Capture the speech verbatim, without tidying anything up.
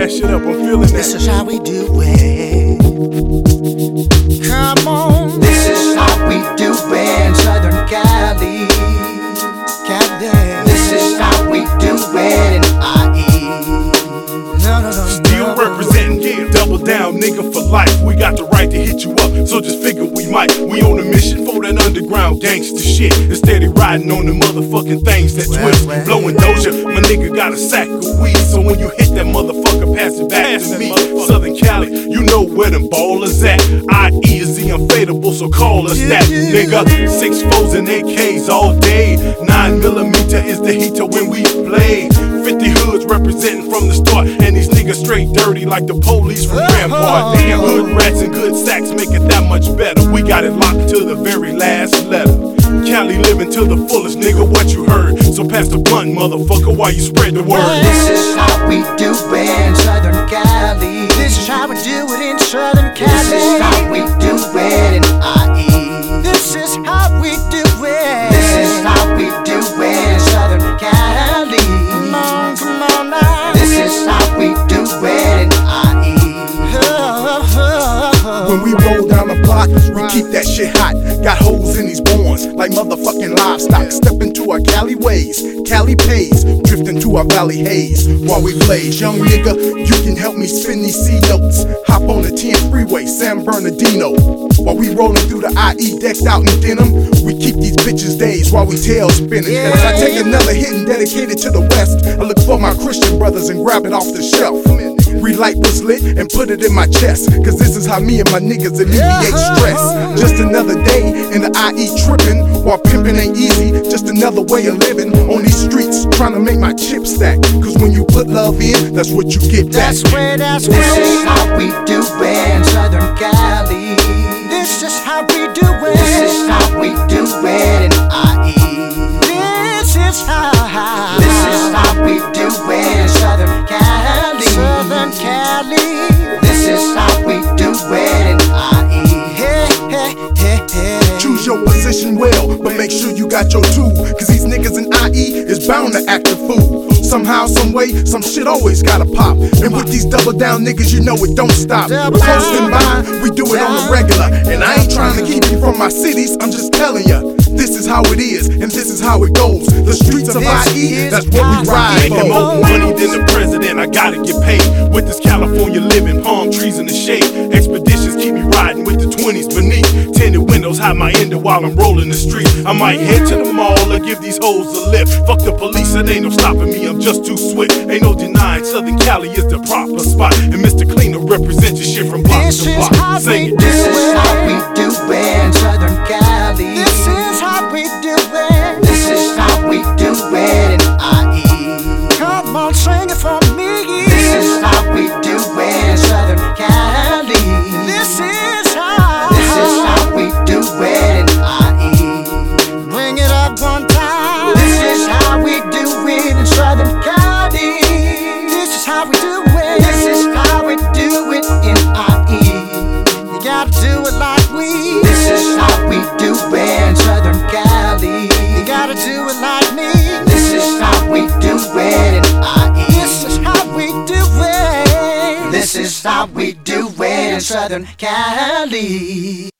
that shit up, I'm feeling that. This is how we do it. Come on. This is how we do it in Southern Cali. Cali. This is how we do it in I E. No, no, no. Still representing, yeah, double down, nigga, for life. We got the right to hit you up, so just figure we might. We on a mission for that underground gangster shit. Instead of riding on the motherfucking things that twist. Blowing Doja, my nigga got a sack of weed. So when you hit that motherfucker, pass it back to me. Southern Cali, you know where them ballers at. I E is the unfadable, so call us that, nigga. Six foes and A Ks all day. Nine millimeter is the heater when we play. Fifty hoods representing from the start, and these niggas straight dirty like the police from Rampart. Damn, hood rats and good sacks make it that much better. We got it locked to the very last letter. Cali living to the fullest, nigga, what you heard. So pass the blunt, motherfucker, while you spread the word. This is how we do it in Southern Cali. This is how we do it in Southern Cali. This is how we do it in I E. This is how we do it. This is how we do it in Southern Cali. Come on, come on now. This is how we do it in I E. When we roll down the block, we keep that shit hot. Got holes in these borns like motherfucking livestock. Step into our Cali ways, Cali pays. Drift into our valley haze while we blaze. Young nigga, you can help me spin these C notes. Hop on the ten freeway, San Bernardino. While we rolling through the I E decked out in denim, we keep these bitches days while we tail spinning. Yeah. As I take another hit and dedicate it to the West, I look for my Christian brothers and grab it off the shelf. Relight was lit and put it in my chest, cause this is how me and my niggas alleviate stress. Just another day in the I E tripping, while pimping ain't easy, just another way of living on these streets, trying to make my chip stack. Cause when you put love in, that's what you get back. That's where, that's This where. is how we do it in Southern Cali. This is how we do it. This is how we do it in I E. This is how. This is how we do it in Southern Cali. Southern Cali. This is how we do it in I E. Hey, hey, hey, hey. Choose your position well, but make sure you got your tool. Cause these niggas in I E is bound to act a fool. Somehow, some way, some shit always gotta pop. And with these double down niggas, you know it don't stop. Coasting by, we do it on the regular. And I ain't trying to keep you from my cities, I'm just telling ya. This is how it is, and this is how it goes. The streets of I E, that's what we ride for. Making more money than the president, I gotta get paid. With this California living, palm trees in the shade. Expeditions keep me riding with the twenties beneath. Tinted windows hide my ender while I'm rolling the street. I might head to the mall or give these hoes a lift. Fuck the police, it ain't no stopping me, I'm just too swift. Ain't no denying Southern Cali is the proper spot. And Mister Cleaner represents your shit from block This to is block. how Sing we it. do This is it. how we do it in Southern Cali. This is how we do it. This is how we do it in I E. Come on, sing it for me. This is how we do it in Southern Cali. This is how. This is how we do it in I E. Bring it up one time. This is how we do it in Southern Cali. This is how we do it. This is how we do it in I E. You gotta do it like we. This is how we do it in Southern Cali. You gotta do it like me. This is how we do it in I E. This is how we do it. This is how we do it in Southern Cali.